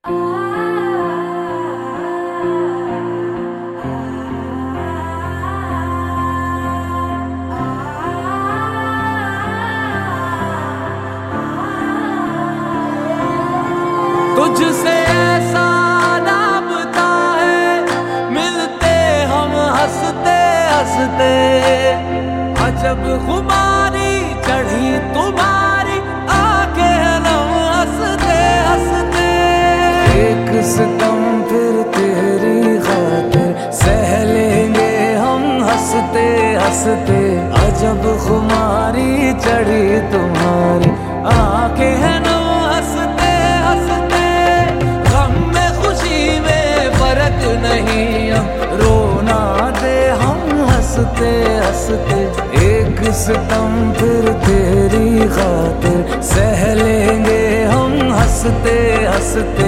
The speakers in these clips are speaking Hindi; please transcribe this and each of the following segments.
तुझसे ऐसा नापता है, मिलते हम हंसते हंसते। अजब खुमारी चढ़ी तुम्हारी आंखें हैं नम हंसते हंसते। एक सितम फिर तेरी खातिर सह लेंगे हम हंसते हंसते। अजब खुमारी चढ़ी तुम्हारी आंखें हैं नम हंसते हंसते। गम में खुशी में फर्क नहीं, अब रोना दे हम हंसते हंसते। एक सितम फिर तेरी खातिर सह लेंगे हम हंसते हंसते।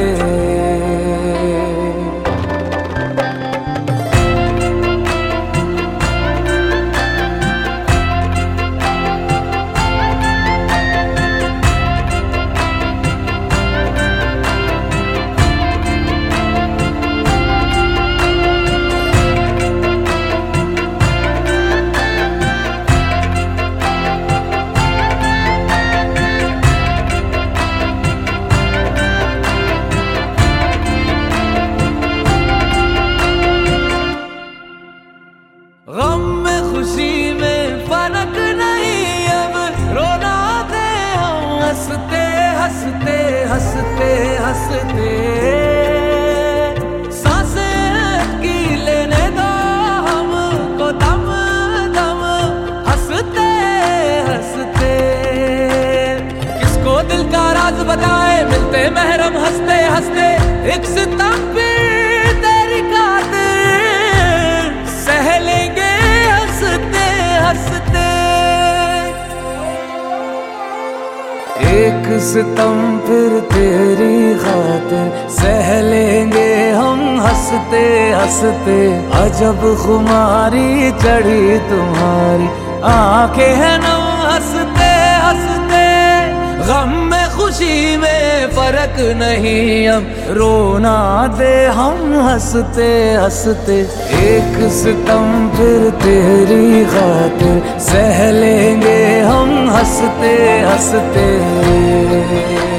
गम में खुशी में फर्क नहीं, अब रोना दे हम हंसते हंसते हंसते हंसते। सांसें की लेने दो हमको दम दम हंसते हंसते। किसको दिल का राज बताए, मिलते महरम हंसते हंसते। एक सितम भी तेरी खातिर सह लेंगे हंसते हंसते। एक सितम फिर तेरी खातिर सह लेंगे हम हंसते हंसते। अजब खुमारी चढ़ी तुम्हारी आंखें हैं नम हंसते हंसते। गम में खुशी में फर्क नहीं, अब रोना दे हम हंसते हंसते। एक सितम फिर तेरी खातिर सह लेंगे हम हंसते हंसते।